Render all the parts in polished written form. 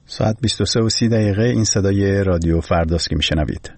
ساعت 23:30 این صدای رادیو فرداست که میشنوید.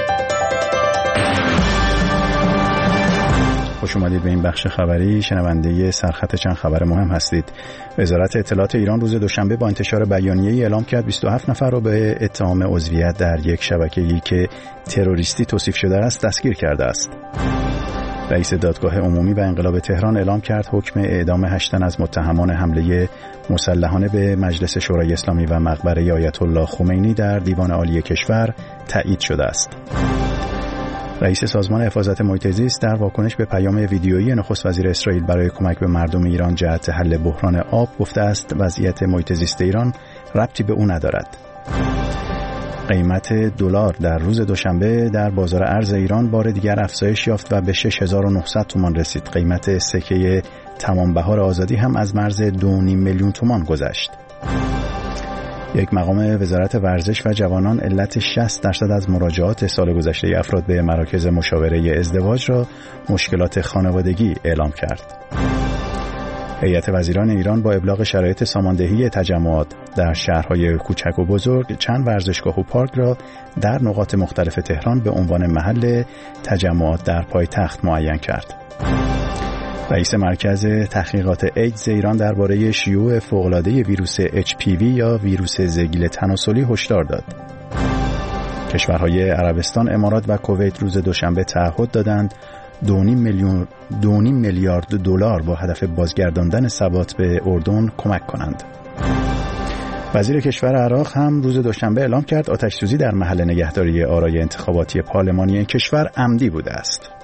خوش اومدید به این بخش خبری. شنونده سرخط چند خبر مهم هستید. وزارت اطلاعات ایران روز دوشنبه با انتشار بیانیه‌ای اعلام کرد 27 نفر را به اتهام عضویت در یک شبکه‌ای که تروریستی توصیف شده است دستگیر کرده است. رئیس دادگاه عمومی و انقلاب تهران اعلام کرد حکم اعدام 8 تن از متهمان حمله مسلحانه به مجلس شورای اسلامی و مقبره آیت الله خمینی در دیوان عالی کشور تایید شده است. رئیس سازمان حفاظت محیط زیست در واکنش به پیام ویدیویی نخست وزیر اسرائیل برای کمک به مردم ایران جهت حل بحران آب گفته است وضعیت محیط زیست ایران ربطی به او ندارد. قیمت دلار در روز دوشنبه در بازار ارز ایران بار دیگر افزایش یافت و به 6900 تومان رسید. قیمت سکه تمام بهار آزادی هم از مرز 2.5 میلیون تومان گذشت. یک مقام وزارت ورزش و جوانان علت 60% از مراجعات سال گذشته افراد به مراکز مشاوره ازدواج را مشکلات خانوادگی اعلام کرد. هیئت وزیران ایران با ابلاغ شرایط ساماندهی تجمعات در شهرهای کوچک و بزرگ چند ورزشگاه و پارک را در نقاط مختلف تهران به عنوان محل تجمعات در پایتخت معین کرد. رئیس مرکز تحقیقات ایدز ایران درباره شیوع فوق‌العاده ویروس HPV یا ویروس زگیل تناسلی هشدار داد. کشورهای عربستان، امارات و کویت روز دوشنبه تعهد دادند 2.5 میلیارد دلار با هدف بازگرداندن ثبات به اردن کمک کنند. وزیر کشور عراق هم روز دوشنبه اعلام کرد آتش‌سوزی در محل نگهداری آرای انتخاباتی پارلمانی این کشور عمدی بوده است.